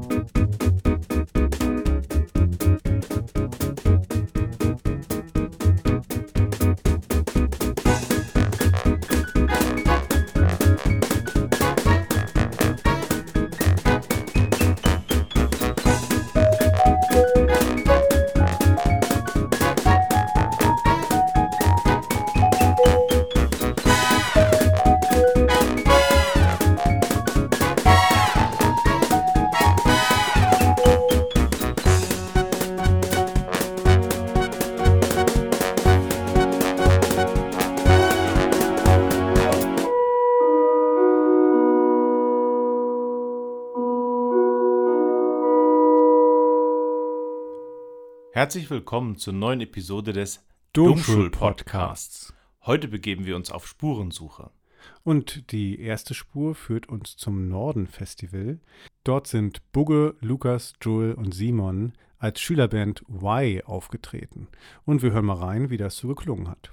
Herzlich willkommen zur neuen Episode des Domschul-Podcasts. Heute begeben wir uns auf Spurensuche. Und die erste Spur führt uns zum Norden-Festival. Dort sind Bugge, Lukas, Joel und Simon als Schülerband Y aufgetreten. Und wir hören mal rein, wie das so geklungen hat.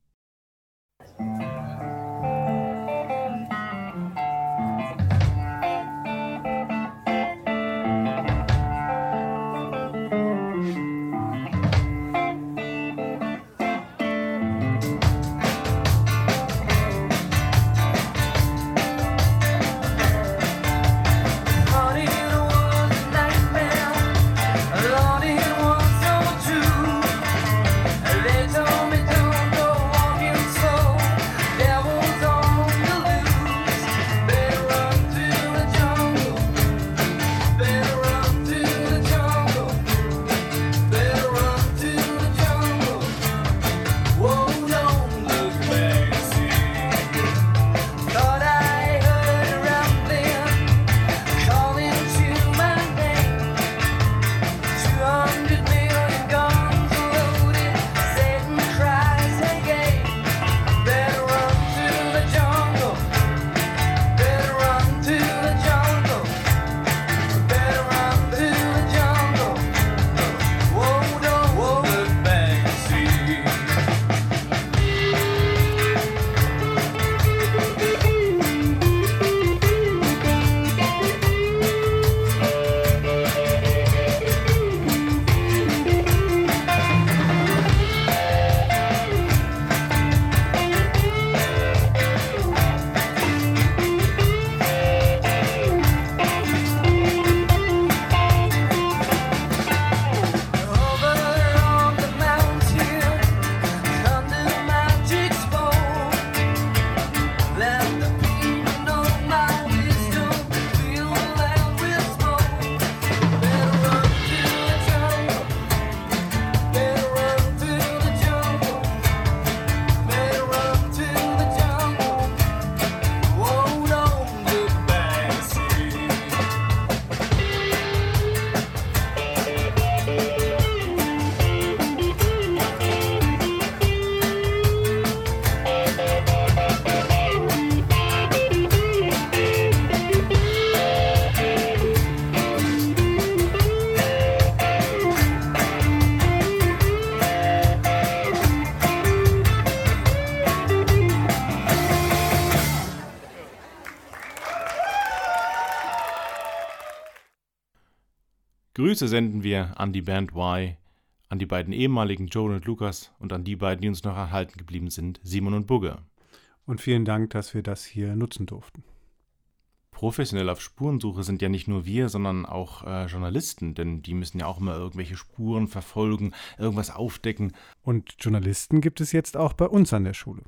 Grüße senden wir an die Band Y, an die beiden ehemaligen Joel und Lukas und an die beiden, die uns noch erhalten geblieben sind, Simon und Bugge. Und vielen Dank, dass wir das hier nutzen durften. Professionell auf Spurensuche sind ja nicht nur wir, sondern auch Journalisten, denn die müssen ja auch immer irgendwelche Spuren verfolgen, irgendwas aufdecken. Und Journalisten gibt es jetzt auch bei uns an der Schule.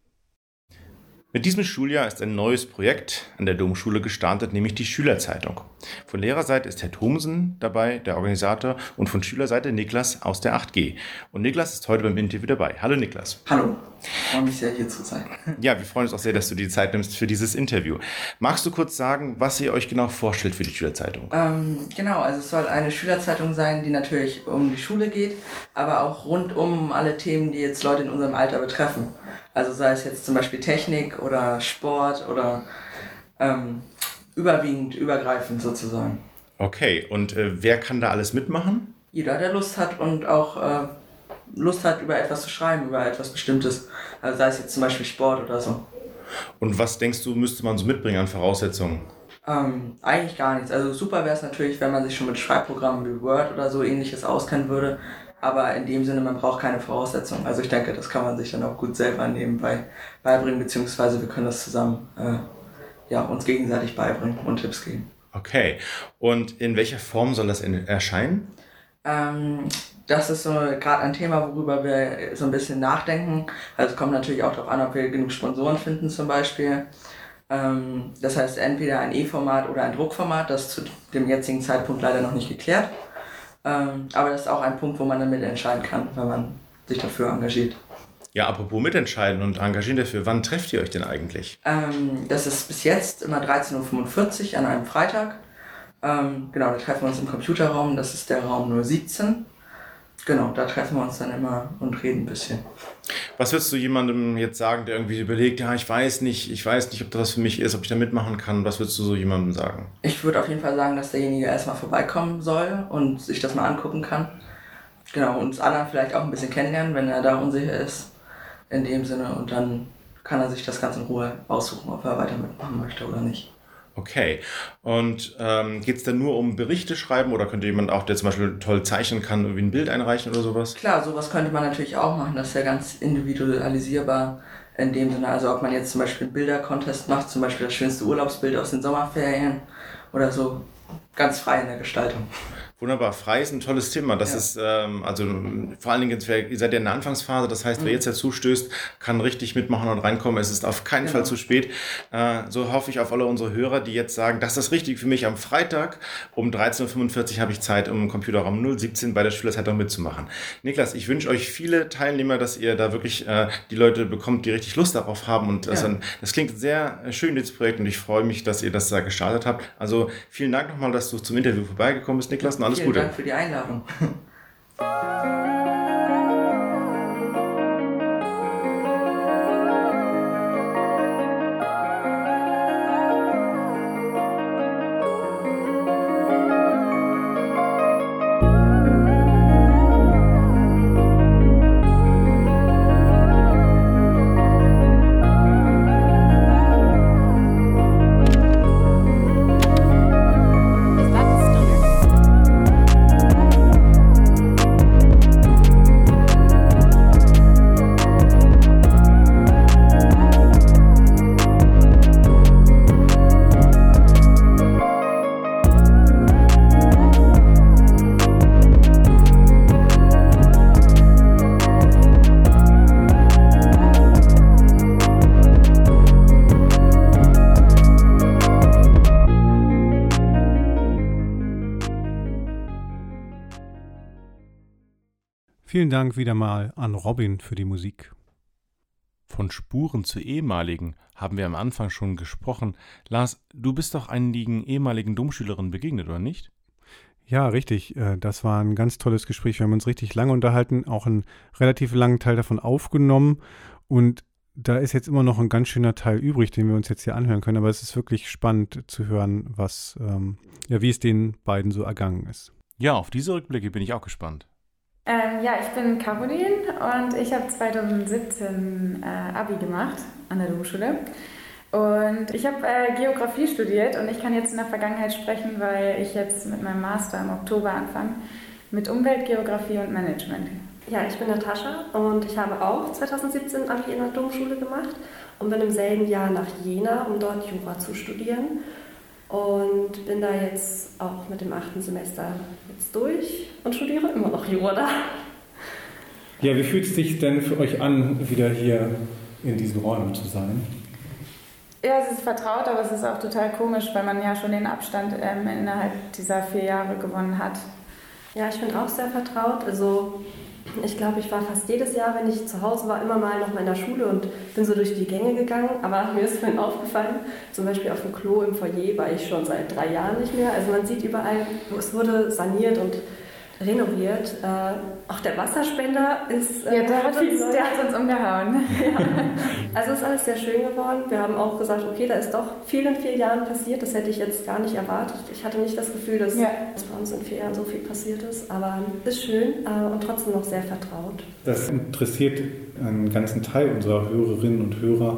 Mit diesem Schuljahr ist ein neues Projekt an der Domschule gestartet, nämlich die Schülerzeitung. Von Lehrerseite ist Herr Thomsen dabei, der Organisator, und von Schülerseite Niklas aus der 8G. Und Niklas ist heute beim Interview dabei. Hallo Niklas. Hallo, ich freue mich sehr, hier zu sein. Ja, wir freuen uns auch sehr, dass du dir die Zeit nimmst für dieses Interview. Magst du kurz sagen, was ihr euch genau vorstellt für die Schülerzeitung? Genau, also es soll eine Schülerzeitung sein, die natürlich um die Schule geht, aber auch rund um alle Themen, die jetzt Leute in unserem Alter betreffen. Also sei es jetzt zum Beispiel Technik oder Sport oder übergreifend sozusagen. Okay, und wer kann da alles mitmachen? Jeder, der Lust hat und auch Lust hat, über etwas zu schreiben, über etwas Bestimmtes. Also sei es jetzt zum Beispiel Sport oder so. Und was denkst du, müsste man so mitbringen an Voraussetzungen? Eigentlich gar nichts. Also super wäre es natürlich, wenn man sich schon mit Schreibprogrammen wie Word oder so ähnliches auskennen würde. Aber in dem Sinne, man braucht keine Voraussetzungen. Also ich denke, das kann man sich dann auch gut selber nebenbei beibringen, beziehungsweise wir können das zusammen uns gegenseitig beibringen und Tipps geben. Okay. Und in welcher Form soll das erscheinen? Das ist so gerade ein Thema, worüber wir so ein bisschen nachdenken. Also es kommt natürlich auch darauf an, ob wir genug Sponsoren finden zum Beispiel. Das heißt entweder ein E-Format oder ein Druckformat, das ist zu dem jetzigen Zeitpunkt leider noch nicht geklärt. Aber das ist auch ein Punkt, wo man dann mitentscheiden kann, wenn man sich dafür engagiert. Ja, apropos mitentscheiden und engagieren dafür, wann trefft ihr euch denn eigentlich? Das ist bis jetzt immer 13.45 Uhr an einem Freitag. Genau, da treffen wir uns im Computerraum, das ist der Raum 017. Genau, da treffen wir uns dann immer und reden ein bisschen. Was würdest du jemandem jetzt sagen, der irgendwie überlegt, ja, ich weiß nicht, ob das was für mich ist, ob ich da mitmachen kann? Was würdest du so jemandem sagen? Ich würde auf jeden Fall sagen, dass derjenige erstmal vorbeikommen soll und sich das mal angucken kann. Genau, und uns anderen vielleicht auch ein bisschen kennenlernen, wenn er da unsicher ist. In dem Sinne, und dann kann er sich das ganz in Ruhe aussuchen, ob er weiter mitmachen möchte oder nicht. Okay. Und geht es dann nur um Berichte schreiben oder könnte jemand auch, der zum Beispiel toll zeichnen kann, irgendwie ein Bild einreichen oder sowas? Klar, sowas könnte man natürlich auch machen. Das ist ja ganz individualisierbar in dem Sinne. Also ob man jetzt zum Beispiel einen Bilder-Contest macht, zum Beispiel das schönste Urlaubsbild aus den Sommerferien oder so, ganz frei in der Gestaltung. Wunderbar, frei ist ein tolles Thema. Das ist, also vor allen Dingen, ihr seid ja in der Anfangsphase, das heißt, wer jetzt dazu stößt, kann richtig mitmachen und reinkommen. Es ist auf keinen Fall zu spät. So hoffe ich auf alle unsere Hörer, die jetzt sagen, das ist richtig für mich. Am Freitag um 13.45 Uhr habe ich Zeit, im Computerraum 017 bei der Schülerzeitung mitzumachen. Niklas, ich wünsche euch viele Teilnehmer, dass ihr da wirklich die Leute bekommt, die richtig Lust darauf haben. Und das klingt sehr schön, dieses Projekt. Und ich freue mich, dass ihr das da gestartet habt. Also vielen Dank nochmal, dass du zum Interview vorbeigekommen bist, Niklas. Alles Gute. Vielen Dank für die Einladung. Vielen Dank wieder mal an Robin für die Musik. Von Spuren zu ehemaligen haben wir am Anfang schon gesprochen. Lars, du bist doch einigen ehemaligen Domschülerinnen begegnet, oder nicht? Ja, richtig. Das war ein ganz tolles Gespräch. Wir haben uns richtig lange unterhalten, auch einen relativ langen Teil davon aufgenommen. Und da ist jetzt immer noch ein ganz schöner Teil übrig, den wir uns jetzt hier anhören können. Aber es ist wirklich spannend zu hören, wie es den beiden so ergangen ist. Ja, auf diese Rückblicke bin ich auch gespannt. Ich bin Caroline und ich habe 2017 Abi gemacht an der Domschule. Und ich habe Geografie studiert und ich kann jetzt in der Vergangenheit sprechen, weil ich jetzt mit meinem Master im Oktober anfange mit Umweltgeografie und Management. Ja, ich bin Natascha und ich habe auch 2017 Abi in der Domschule gemacht und bin im selben Jahr nach Jena, um dort Jura zu studieren. Und bin da jetzt auch mit dem 8. Semester jetzt durch und studiere immer noch Jura da. Ja, wie fühlt es sich denn für euch an, wieder hier in diesen Räumen zu sein? Ja, es ist vertraut, aber es ist auch total komisch, weil man ja schon den Abstand innerhalb dieser 4 Jahre gewonnen hat. Ja, ich bin auch sehr vertraut. Also ich glaube, ich war fast jedes Jahr, wenn ich zu Hause war, immer mal noch mal in der Schule und bin so durch die Gänge gegangen. Aber mir ist vorhin aufgefallen, zum Beispiel auf dem Klo im Foyer war ich schon seit 3 Jahren nicht mehr. Also man sieht überall, es wurde saniert und renoviert. Auch der Wasserspender ist... der hat uns umgehauen. Ja. Also ist alles sehr schön geworden. Wir haben auch gesagt, okay, da ist doch viel in 4 Jahren passiert. Das hätte ich jetzt gar nicht erwartet. Ich hatte nicht das Gefühl, dass bei uns in 4 Jahren so viel passiert ist. Aber ist schön und trotzdem noch sehr vertraut. Das interessiert einen ganzen Teil unserer Hörerinnen und Hörer.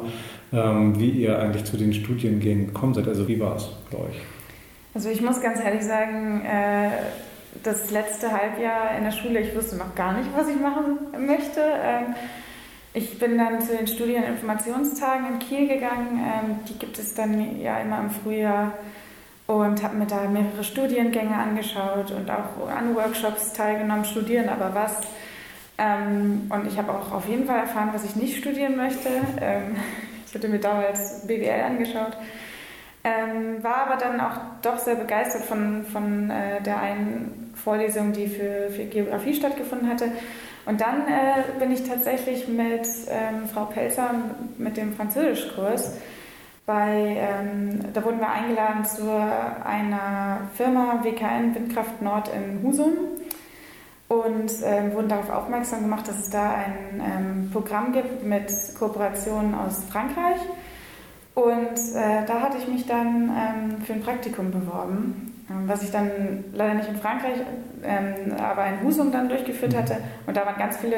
wie ihr eigentlich zu den Studiengängen gekommen seid. Also wie war es bei euch? Also ich muss ganz ehrlich sagen, das letzte Halbjahr in der Schule, ich wusste noch gar nicht, was ich machen möchte. Ich bin dann zu den Studieninformationstagen in Kiel gegangen. Die gibt es dann ja immer im Frühjahr und habe mir da mehrere Studiengänge angeschaut und auch an Workshops teilgenommen, studieren aber was. Und ich habe auch auf jeden Fall erfahren, was ich nicht studieren möchte. Ich hatte mir damals BWL angeschaut, war aber dann auch doch sehr begeistert von der einen Vorlesung, die für Geografie stattgefunden hatte. Und dann bin ich tatsächlich mit Frau Pelzer mit dem Französischkurs da wurden wir eingeladen zu einer Firma WKN Windkraft Nord in Husum und wurden darauf aufmerksam gemacht, dass es da ein Programm gibt mit Kooperationen aus Frankreich. Und da hatte ich mich dann für ein Praktikum beworben, was ich dann leider nicht in Frankreich, aber in Husum dann durchgeführt hatte. Und da waren ganz viele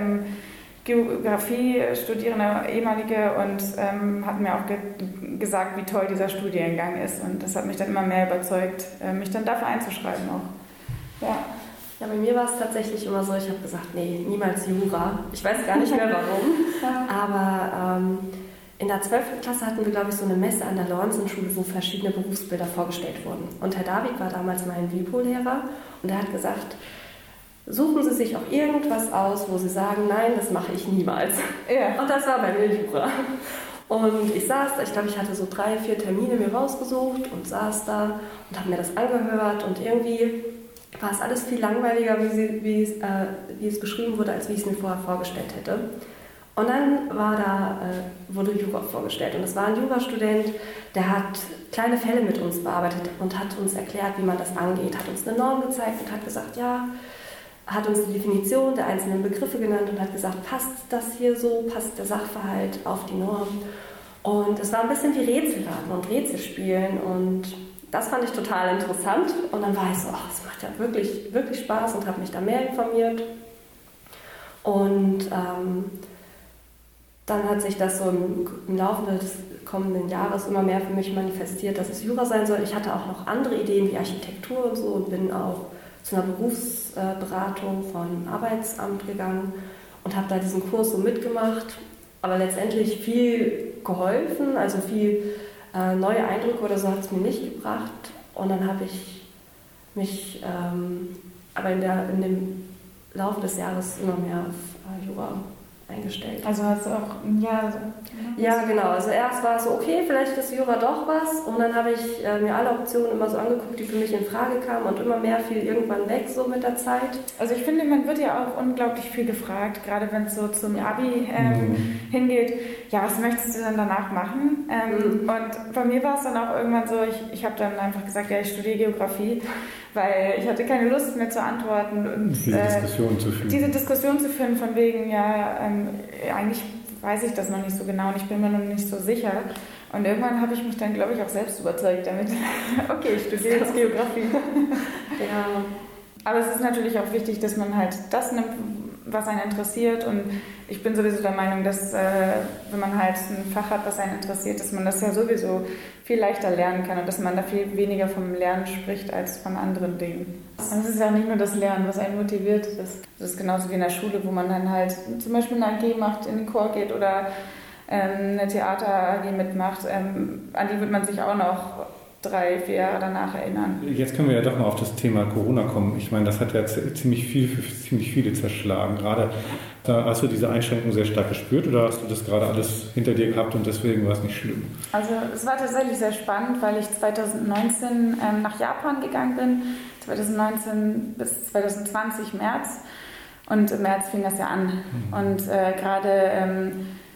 Geografie-Studierende, ehemalige, und hatten mir auch gesagt, wie toll dieser Studiengang ist. Und das hat mich dann immer mehr überzeugt, mich dann dafür einzuschreiben auch. Ja. Ja, bei mir war es tatsächlich immer so, ich habe gesagt, nee, niemals Jura. Ich weiß gar nicht mehr warum, aber in der 12. Klasse hatten wir, glaube ich, so eine Messe an der Lawrence-Schule, wo verschiedene Berufsbilder vorgestellt wurden. Und Herr David war damals mein WIPO-Lehrer und er hat gesagt, suchen Sie sich auch irgendwas aus, wo Sie sagen, nein, das mache ich niemals. Ja. Und das war bei mir Jura. Und ich saß da, ich glaube, ich hatte so 3, 4 Termine mir rausgesucht und saß da und habe mir das angehört und irgendwie war es alles viel langweiliger, wie es beschrieben wurde, als wie ich es mir vorher vorgestellt hätte. Und dann wurde Jura vorgestellt und es war ein Jurastudent, der hat kleine Fälle mit uns bearbeitet und hat uns erklärt, wie man das angeht, hat uns eine Norm gezeigt und hat gesagt, ja, hat uns die Definition der einzelnen Begriffe genannt und hat gesagt, passt das hier so, passt der Sachverhalt auf die Norm. Und es war ein bisschen wie Rätselraten und Rätselspielen und das fand ich total interessant und dann war ich so, es macht ja wirklich, wirklich Spaß und habe mich da mehr informiert. Und dann hat sich das so im Laufe des kommenden Jahres immer mehr für mich manifestiert, dass es Jura sein soll. Ich hatte auch noch andere Ideen wie Architektur und so und bin auch zu einer Berufsberatung von Arbeitsamt gegangen und habe da diesen Kurs so mitgemacht, aber letztendlich viel geholfen, also viel neue Eindrücke oder so hat es mir nicht gebracht. Und dann habe ich mich aber in dem Laufe des Jahres immer mehr auf Jura eingestellt. Also hast du auch ein Jahr so? Ja, genau. Also erst war es so, okay, vielleicht ist Jura doch was. Und dann habe ich mir alle Optionen immer so angeguckt, die für mich in Frage kamen. Und immer mehr fiel irgendwann weg, so mit der Zeit. Also ich finde, man wird ja auch unglaublich viel gefragt, gerade wenn es so zum Abi hingeht. Ja, was möchtest du dann danach machen? Und bei mir war es dann auch irgendwann so, ich habe dann einfach gesagt, ja, ich studiere Geografie, weil ich hatte keine Lust mehr zu antworten. Und diese Diskussion zu führen von wegen, ja, eigentlich weiß ich das noch nicht so genau und ich bin mir noch nicht so sicher. Und irgendwann habe ich mich dann, glaube ich, auch selbst überzeugt damit. Okay, ich studiere jetzt Geografie. Ja. Aber es ist natürlich auch wichtig, dass man halt das nimmt, was einen interessiert. Und ich bin sowieso der Meinung, dass wenn man halt ein Fach hat, was einen interessiert, dass man das ja sowieso viel leichter lernen kann und dass man da viel weniger vom Lernen spricht als von anderen Dingen. Und es ist ja nicht nur das Lernen, was einen motiviert. Das ist genauso wie in der Schule, wo man dann halt zum Beispiel eine AG macht, in den Chor geht oder eine Theater-AG mitmacht. An die wird man sich auch noch 3, 4 Jahre danach erinnern. Jetzt können wir ja doch mal auf das Thema Corona kommen. Ich meine, das hat ja ziemlich viele zerschlagen. Gerade hast du diese Einschränkung sehr stark gespürt oder hast du das gerade alles hinter dir gehabt und deswegen war es nicht schlimm? Also es war tatsächlich sehr spannend, weil ich 2019 nach Japan gegangen bin, 2019 bis 2020 März und im März fing das ja an. Und gerade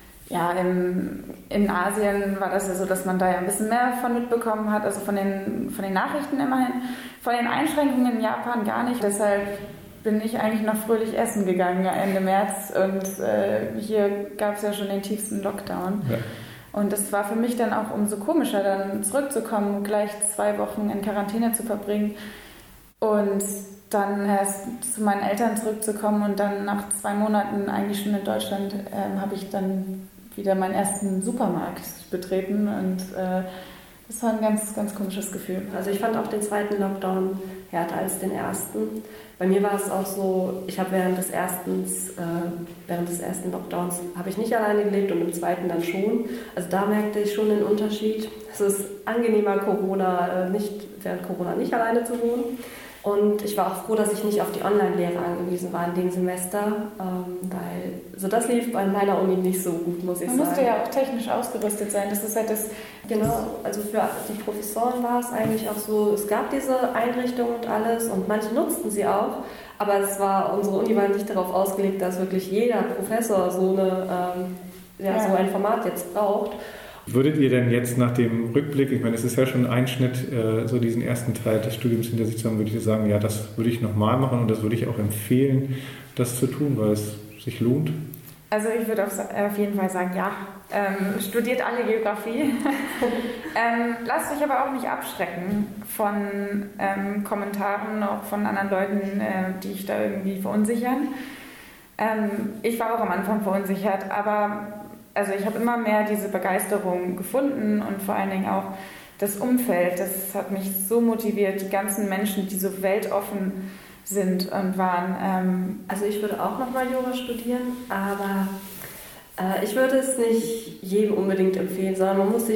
in Asien war das ja so, dass man da ja ein bisschen mehr von mitbekommen hat, also von den Nachrichten immerhin. Von den Einschränkungen in Japan gar nicht, deshalb bin ich eigentlich noch fröhlich essen gegangen Ende März und hier gab es ja schon den tiefsten Lockdown. Ja. Und es war für mich dann auch umso komischer, dann zurückzukommen, gleich 2 Wochen in Quarantäne zu verbringen und dann erst zu meinen Eltern zurückzukommen und dann nach 2 Monaten eigentlich schon in Deutschland wieder meinen ersten Supermarkt betreten und das war ein ganz, ganz komisches Gefühl. Also ich fand auch den zweiten Lockdown härter als den ersten. Bei mir war es auch so, ich habe während des ersten Lockdowns habe ich nicht alleine gelebt und im zweiten dann schon. Also da merkte ich schon den Unterschied. Es ist angenehmer, während Corona nicht alleine zu wohnen. Und ich war auch froh, dass ich nicht auf die Online-Lehre angewiesen war in dem Semester, weil so das lief bei meiner Uni nicht so gut, muss ich sagen. Man musste ja auch technisch ausgerüstet sein, das ist halt das... Genau, also für die Professoren war es eigentlich auch so, es gab diese Einrichtung und alles und manche nutzten sie auch, aber unsere Uni war nicht darauf ausgelegt, dass wirklich jeder Professor so ein Format jetzt braucht. Würdet ihr denn jetzt nach dem Rückblick, ich meine, es ist ja schon ein Einschnitt, so diesen ersten Teil des Studiums hinter sich zu haben, würdet ihr sagen, ja, das würde ich nochmal machen und das würde ich auch empfehlen, das zu tun, weil es sich lohnt? Also ich würde auf jeden Fall sagen, ja, studiert alle Geografie. Lasst euch aber auch nicht abschrecken von Kommentaren, auch von anderen Leuten, die euch da irgendwie verunsichern. Ich war auch am Anfang verunsichert, aber also ich habe immer mehr diese Begeisterung gefunden und vor allen Dingen auch das Umfeld, das hat mich so motiviert, die ganzen Menschen, die so weltoffen sind und waren. Also ich würde auch nochmal Jura studieren, aber ich würde es nicht jedem unbedingt empfehlen, sondern man muss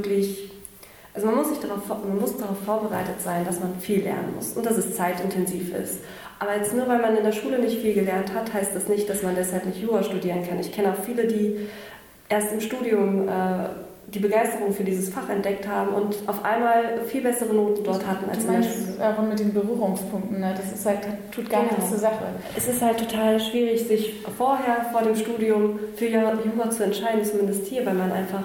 darauf vorbereitet sein, dass man viel lernen muss und dass es zeitintensiv ist. Aber jetzt nur, weil man in der Schule nicht viel gelernt hat, heißt das nicht, dass man deshalb nicht Jura studieren kann. Ich kenne auch viele, die erst im Studium die Begeisterung für dieses Fach entdeckt haben und auf einmal viel bessere Noten dort hatten als in der Schule. Auch mit den Berührungspunkten, ne? Das ist halt, tut gar nichts zur Sache. Es ist halt total schwierig, sich vor dem Studium für Jura zu entscheiden, zumindest hier, weil man einfach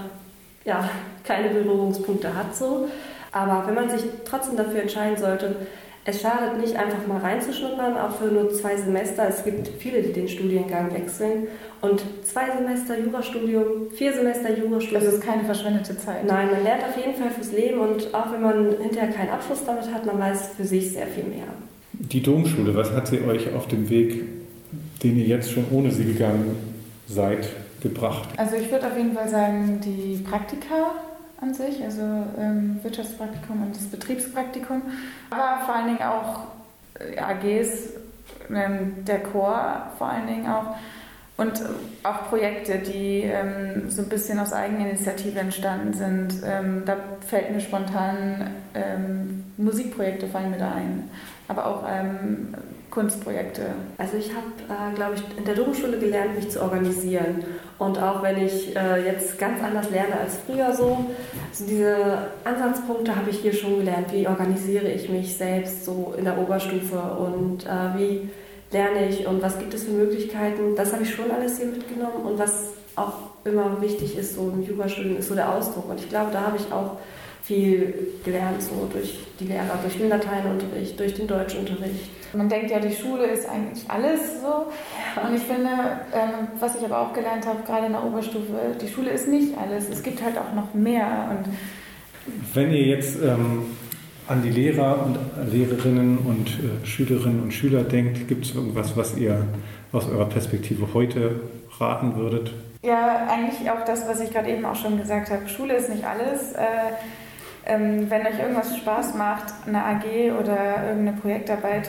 keine Berührungspunkte hat so. Aber wenn man sich trotzdem dafür entscheiden sollte, es schadet nicht, einfach mal reinzuschnuppern, auch für nur 2 Semester. Es gibt viele, die den Studiengang wechseln. Und 2 Semester Jurastudium, 4 Semester Jurastudium. Das ist keine verschwendete Zeit. Nein, man lernt auf jeden Fall fürs Leben und auch wenn man hinterher keinen Abschluss damit hat, man weiß für sich sehr viel mehr. Die Domschule, was hat sie euch auf dem Weg, den ihr jetzt schon ohne sie gegangen seid, gebracht? Also ich würde auf jeden Fall sagen, die Praktika an sich, also Wirtschaftspraktikum und das Betriebspraktikum, aber vor allen Dingen auch AGs, der Chor vor allen Dingen auch und auch Projekte, die so ein bisschen aus Eigeninitiative entstanden sind. Da fällt mir spontan Musikprojekte fallen mir da ein, aber auch Kunstprojekte. Also ich habe, glaube ich, in der Domschule gelernt, mich zu organisieren. Und auch wenn ich jetzt ganz anders lerne als früher so diese Ansatzpunkte habe ich hier schon gelernt. Wie organisiere ich mich selbst so in der Oberstufe und wie lerne ich und was gibt es für Möglichkeiten. Das habe ich schon alles hier mitgenommen. Und was auch immer wichtig ist so im Jurastudium, ist so der Ausdruck. Und ich glaube, da habe ich auch viel gelernt, so durch die Lehrer, durch den Lateinunterricht, durch den Deutschunterricht. Man denkt ja, die Schule ist eigentlich alles so. Und ich finde, was ich aber auch gelernt habe, gerade in der Oberstufe, die Schule ist nicht alles. Es gibt halt auch noch mehr. Und wenn ihr jetzt an die Lehrer und Lehrerinnen und Schülerinnen und Schüler denkt, gibt es irgendwas, was ihr aus eurer Perspektive heute raten würdet? Ja, eigentlich auch das, was ich gerade eben auch schon gesagt habe. Schule ist nicht alles. Wenn euch irgendwas Spaß macht, eine AG oder irgendeine Projektarbeit,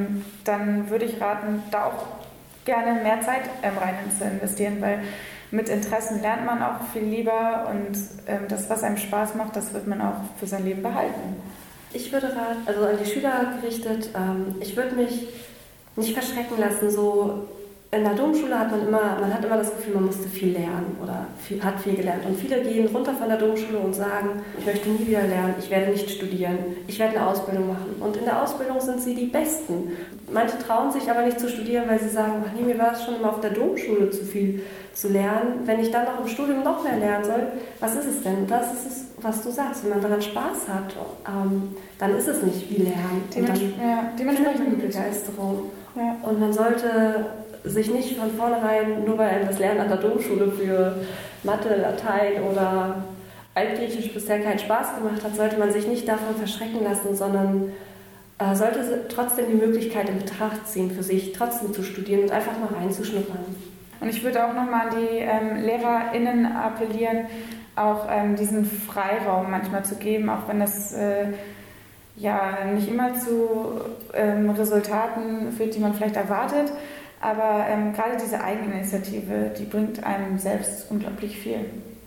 dann würde ich raten, da auch gerne mehr Zeit rein zu investieren, weil mit Interessen lernt man auch viel lieber und das, was einem Spaß macht, das wird man auch für sein Leben behalten. Ich würde raten, also an die Schüler gerichtet, ich würde mich nicht verschrecken lassen, so in der Domschule hat man hat immer das Gefühl, man musste viel lernen oder hat viel gelernt. Und viele gehen runter von der Domschule und sagen, ich möchte nie wieder lernen, ich werde nicht studieren, ich werde eine Ausbildung machen. Und in der Ausbildung sind sie die Besten. Manche trauen sich aber nicht zu studieren, weil sie sagen, ach nee, mir war es schon immer auf der Domschule zu viel zu lernen. Wenn ich dann noch im Studium noch mehr lernen soll, was ist es denn? Das ist es, was du sagst. Wenn man daran Spaß hat, dann ist es nicht wie Lernen. Dementsprechend die Begeisterung. Ja. Und man sollte sich nicht von vornherein, nur weil einem das Lernen an der Domschule für Mathe, Latein oder Altgriechisch bisher keinen Spaß gemacht hat, sollte man sich nicht davon verschrecken lassen, sondern sollte trotzdem die Möglichkeit in Betracht ziehen, für sich trotzdem zu studieren und einfach mal reinzuschnuppern. Und ich würde auch nochmal an die LehrerInnen appellieren, auch diesen Freiraum manchmal zu geben, auch wenn das nicht immer zu Resultaten führt, die man vielleicht erwartet. Aber gerade diese Eigeninitiative, die bringt einem selbst unglaublich viel.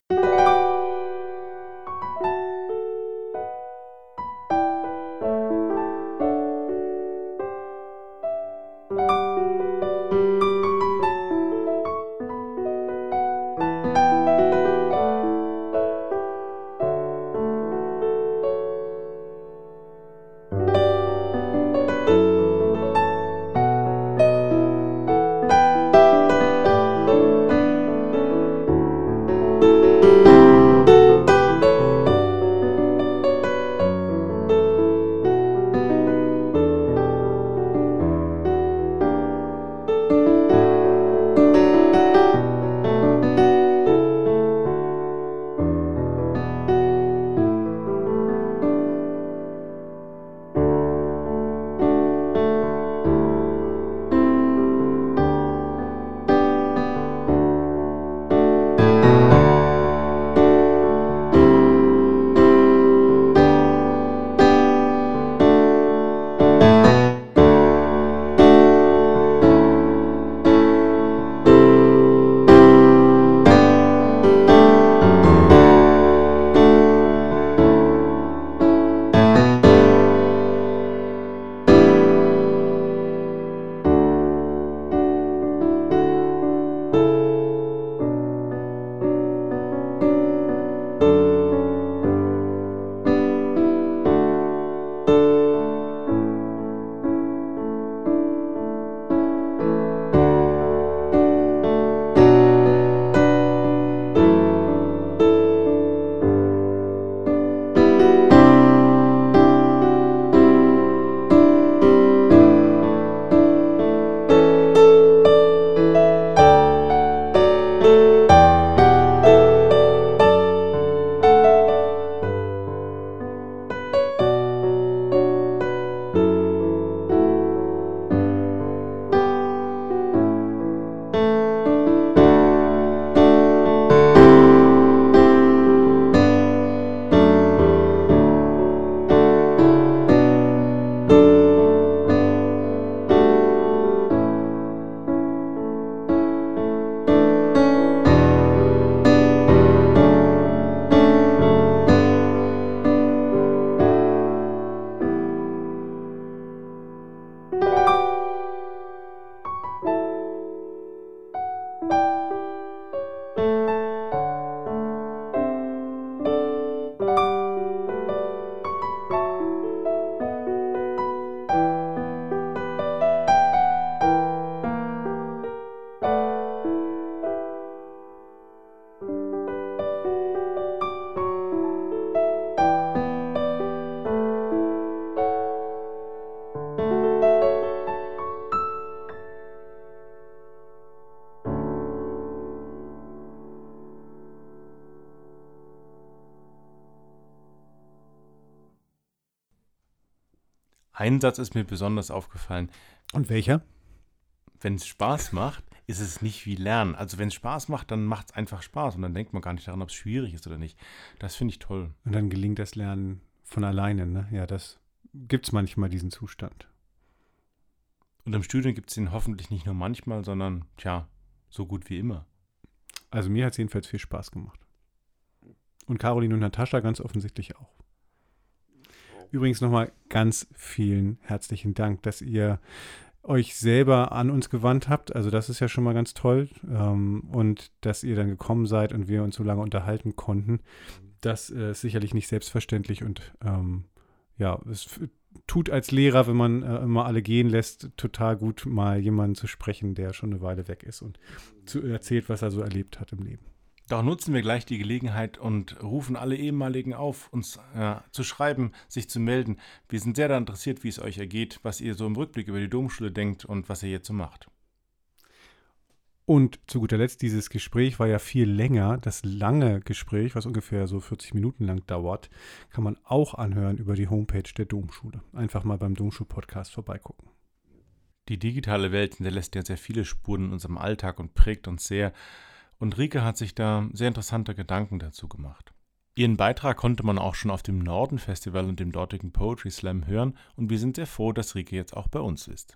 Ein Satz ist mir besonders aufgefallen. Und welcher? Wenn es Spaß macht, ist es nicht wie Lernen. Also wenn es Spaß macht, dann macht es einfach Spaß und dann denkt man gar nicht daran, ob es schwierig ist oder nicht. Das finde ich toll. Und dann gelingt das Lernen von alleine, ne? Ja, das gibt es manchmal, diesen Zustand. Und im Studium gibt es ihn hoffentlich nicht nur manchmal, sondern, so gut wie immer. Also mir hat es jedenfalls viel Spaß gemacht. Und Caroline und Natascha ganz offensichtlich auch. Übrigens nochmal ganz vielen herzlichen Dank, dass ihr euch selber an uns gewandt habt. Also das ist ja schon mal ganz toll. Und dass ihr dann gekommen seid und wir uns so lange unterhalten konnten. Das ist sicherlich nicht selbstverständlich. Und es tut als Lehrer, wenn man immer alle gehen lässt, total gut, mal jemanden zu sprechen, der schon eine Weile weg ist und erzählt, was er so erlebt hat im Leben. Doch nutzen wir gleich die Gelegenheit und rufen alle Ehemaligen auf, uns zu schreiben, sich zu melden. Wir sind sehr daran interessiert, wie es euch ergeht, was ihr so im Rückblick über die Domschule denkt und was ihr jetzt so macht. Und zu guter Letzt, dieses Gespräch war ja viel länger. Das lange Gespräch, was ungefähr so 40 Minuten lang dauert, kann man auch anhören über die Homepage der Domschule. Einfach mal beim Domschul-Podcast vorbeigucken. Die digitale Welt hinterlässt ja sehr viele Spuren in unserem Alltag und prägt uns sehr. Und Rike hat sich da sehr interessante Gedanken dazu gemacht. Ihren Beitrag konnte man auch schon auf dem Norden-Festival und dem dortigen Poetry Slam hören und wir sind sehr froh, dass Rike jetzt auch bei uns ist.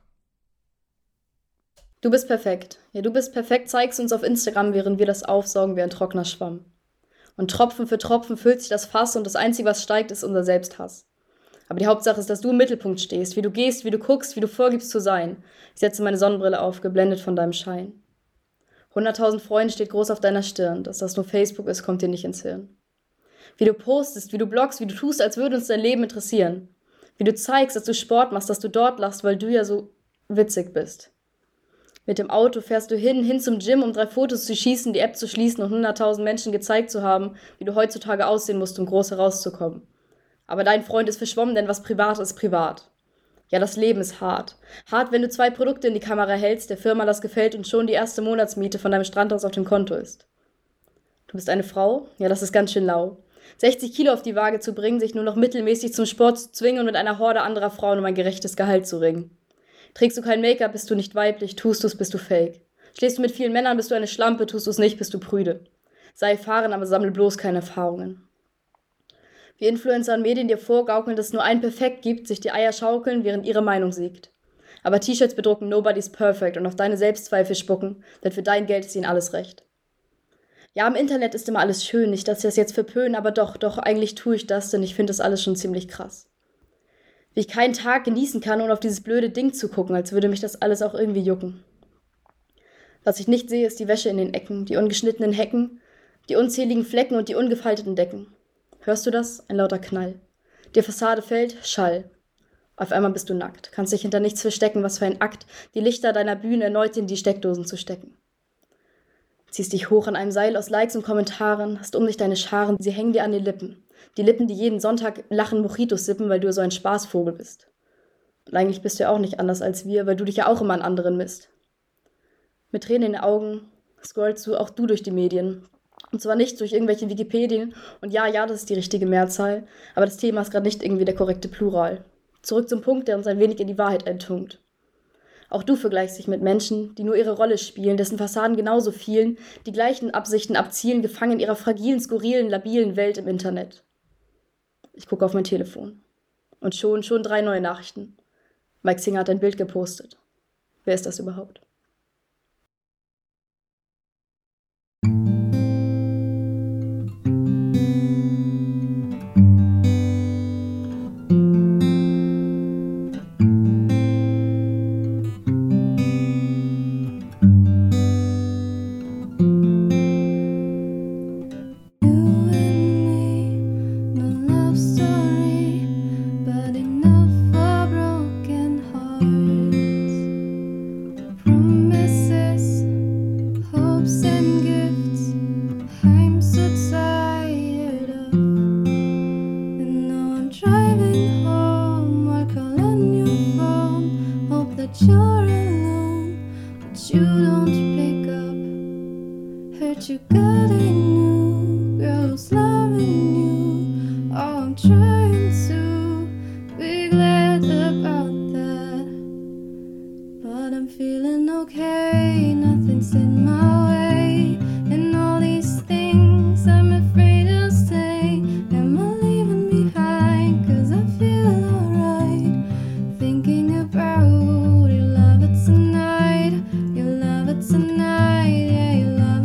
Du bist perfekt. Ja, du bist perfekt, zeigst uns auf Instagram, während wir das aufsaugen wie ein trockener Schwamm. Und Tropfen für Tropfen füllt sich das Fass und das Einzige, was steigt, ist unser Selbsthass. Aber die Hauptsache ist, dass du im Mittelpunkt stehst, wie du gehst, wie du guckst, wie du vorgibst zu sein. Ich setze meine Sonnenbrille auf, geblendet von deinem Schein. 100.000 Freunde steht groß auf deiner Stirn. Dass das nur Facebook ist, kommt dir nicht ins Hirn. Wie du postest, wie du bloggst, wie du tust, als würde uns dein Leben interessieren. Wie du zeigst, dass du Sport machst, dass du dort lachst, weil du ja so witzig bist. Mit dem Auto fährst du hin zum Gym, um 3 Fotos zu schießen, die App zu schließen und 100.000 Menschen gezeigt zu haben, wie du heutzutage aussehen musst, um groß herauszukommen. Aber dein Freund ist verschwommen, denn was privat ist privat. Ja, das Leben ist hart. Hart, wenn du 2 Produkte in die Kamera hältst, der Firma das gefällt und schon die erste Monatsmiete von deinem Strandhaus auf dem Konto ist. Du bist eine Frau? Ja, das ist ganz schön lau. 60 Kilo auf die Waage zu bringen, sich nur noch mittelmäßig zum Sport zu zwingen und mit einer Horde anderer Frauen um ein gerechtes Gehalt zu ringen. Trägst du kein Make-up, bist du nicht weiblich, tust du es, bist du fake. Schläfst du mit vielen Männern, bist du eine Schlampe, tust du es nicht, bist du prüde. Sei erfahren, aber sammle bloß keine Erfahrungen. Wie Influencer und Medien dir vorgaukeln, dass es nur einen Perfekt gibt, sich die Eier schaukeln, während ihre Meinung siegt. Aber T-Shirts bedrucken Nobody's Perfect und auf deine Selbstzweifel spucken, denn für dein Geld ist ihnen alles recht. Ja, im Internet ist immer alles schön, nicht, dass ich das jetzt verpönen, aber doch, eigentlich tue ich das, denn ich finde das alles schon ziemlich krass. Wie ich keinen Tag genießen kann, ohne auf dieses blöde Ding zu gucken, als würde mich das alles auch irgendwie jucken. Was ich nicht sehe, ist die Wäsche in den Ecken, die ungeschnittenen Hecken, die unzähligen Flecken und die ungefalteten Decken. Hörst du das? Ein lauter Knall. Die Fassade fällt, Schall. Auf einmal bist du nackt, kannst dich hinter nichts verstecken, was für ein Akt, die Lichter deiner Bühne erneut in die Steckdosen zu stecken. Ziehst dich hoch an einem Seil aus Likes und Kommentaren, hast um dich deine Scharen, sie hängen dir an den Lippen. Die Lippen, die jeden Sonntag lachen Mojitos sippen, weil du so ein Spaßvogel bist. Und eigentlich bist du ja auch nicht anders als wir, weil du dich ja auch immer an anderen misst. Mit Tränen in den Augen scrollst du auch du durch die Medien. Und zwar nicht durch irgendwelche Wikipedien. Und ja, das ist die richtige Mehrzahl. Aber das Thema ist gerade nicht irgendwie der korrekte Plural. Zurück zum Punkt, der uns ein wenig in die Wahrheit eintunkt. Auch du vergleichst dich mit Menschen, die nur ihre Rolle spielen, dessen Fassaden genauso vielen, die gleichen Absichten abzielen, gefangen in ihrer fragilen, skurrilen, labilen Welt im Internet. Ich gucke auf mein Telefon. Und schon 3 neue Nachrichten. Mike Singer hat ein Bild gepostet. Wer ist das überhaupt?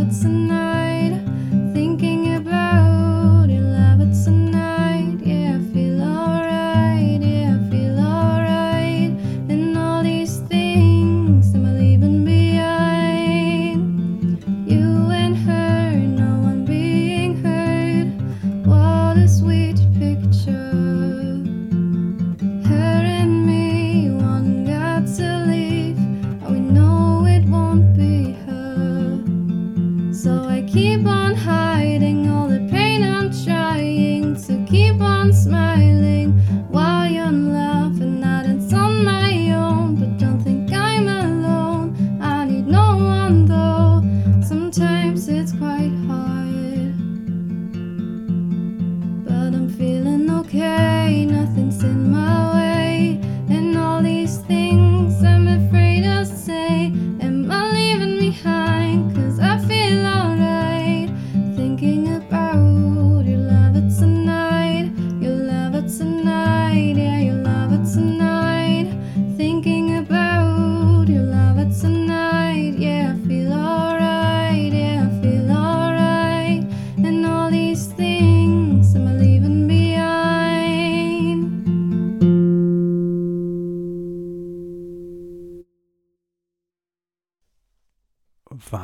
Thinking about your love tonight, yeah.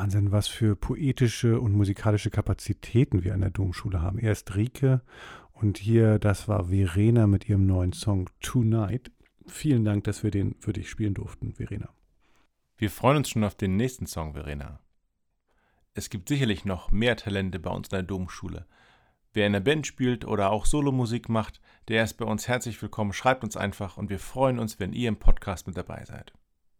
Wahnsinn, was für poetische und musikalische Kapazitäten wir an der Domschule haben. Erst Rike und hier, das war Verena mit ihrem neuen Song Tonight. Vielen Dank, dass wir den für dich spielen durften, Verena. Wir freuen uns schon auf den nächsten Song, Verena. Es gibt sicherlich noch mehr Talente bei uns in der Domschule. Wer in der Band spielt oder auch Solomusik macht, der ist bei uns herzlich willkommen. Schreibt uns einfach und wir freuen uns, wenn ihr im Podcast mit dabei seid.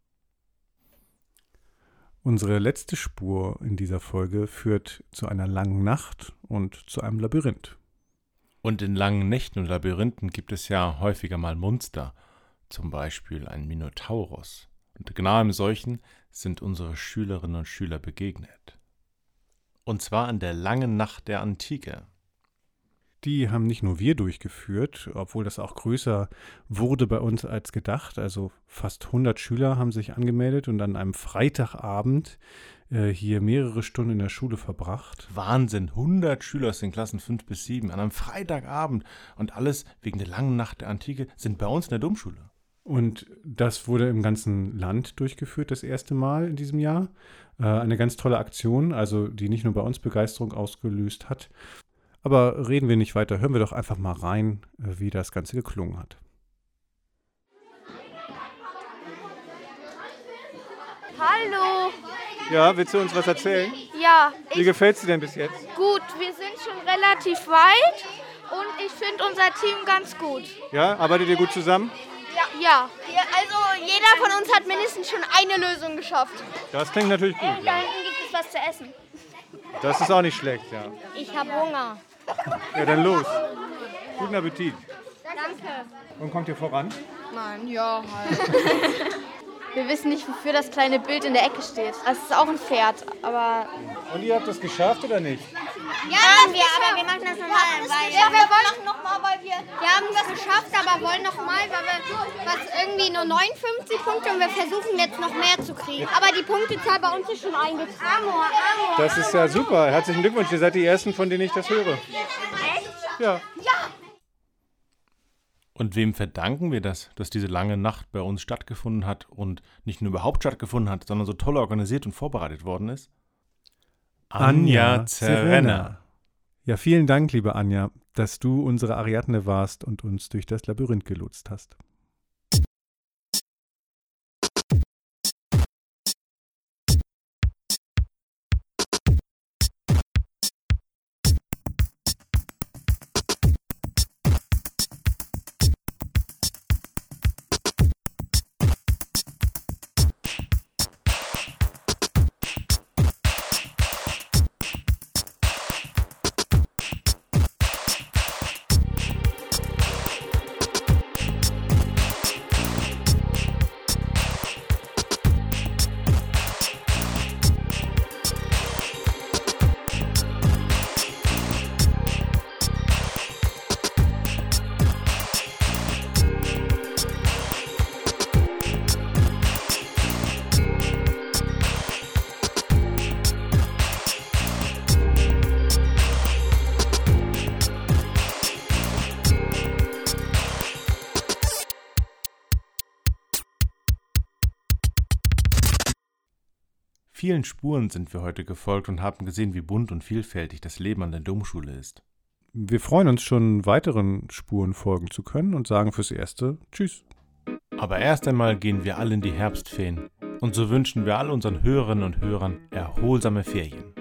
Unsere letzte Spur in dieser Folge führt zu einer langen Nacht und zu einem Labyrinth. Und in langen Nächten und Labyrinthen gibt es ja häufiger mal Monster, zum Beispiel ein Minotaurus. Und genau einem solchen sind unsere Schülerinnen und Schüler begegnet. Und zwar an der langen Nacht der Antike. Die haben nicht nur wir durchgeführt, obwohl das auch größer wurde bei uns als gedacht. Also fast 100 Schüler haben sich angemeldet und an einem Freitagabend hier mehrere Stunden in der Schule verbracht. Wahnsinn, 100 Schüler aus den Klassen 5 bis 7 an einem Freitagabend und alles wegen der langen Nacht der Antike sind bei uns in der Domschule. Und das wurde im ganzen Land durchgeführt, das erste Mal in diesem Jahr. Eine ganz tolle Aktion, also die nicht nur bei uns Begeisterung ausgelöst hat. Aber reden wir nicht weiter, hören wir doch einfach mal rein, wie das Ganze geklungen hat. Hallo. Ja, willst du uns was erzählen? Ja, Wie gefällt es dir denn bis jetzt? gut, wir sind schon relativ weit und ich finde unser Team ganz gut. Ja, arbeitet ihr gut zusammen? Ja. Also jeder von uns hat mindestens schon eine Lösung geschafft. Das klingt natürlich gut. Da hinten gibt es was zu essen. Das ist auch nicht schlecht, ja. Ich habe Hunger. Ja, dann los. Guten Appetit. Danke. Und kommt ihr voran? Nein, ja, halt. Wir wissen nicht, wofür das kleine Bild in der Ecke steht. Es ist auch ein Pferd, aber... Und ihr habt das geschafft oder nicht? Ja, aber wir machen das nochmal. Wir wollen nochmal, weil wir haben es geschafft, aber wollen nochmal, weil wir was irgendwie nur 59 Punkte und wir versuchen jetzt noch mehr zu kriegen. Aber die Punktezahl bei uns ist schon eingetragen. Das ist ja super. Herzlichen Glückwunsch. Ihr seid die Ersten, von denen ich das höre. Echt? Ja. Und wem verdanken wir das, dass diese lange Nacht bei uns stattgefunden hat und nicht nur überhaupt stattgefunden hat, sondern so toll organisiert und vorbereitet worden ist? Anja Zerrenna. Ja, vielen Dank, liebe Anja, dass du unsere Ariadne warst und uns durch das Labyrinth gelotst hast. Vielen Spuren sind wir heute gefolgt und haben gesehen, wie bunt und vielfältig das Leben an der Domschule ist. Wir freuen uns schon, weiteren Spuren folgen zu können und sagen fürs Erste Tschüss. Aber erst einmal gehen wir alle in die Herbstferien. Und so wünschen wir all unseren Hörerinnen und Hörern erholsame Ferien.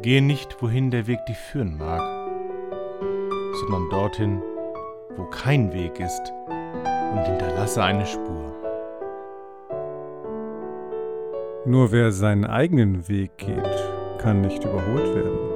Gehe nicht, wohin der Weg dich führen mag, sondern dorthin, wo kein Weg ist, und hinterlasse eine Spur. Nur wer seinen eigenen Weg geht, kann nicht überholt werden.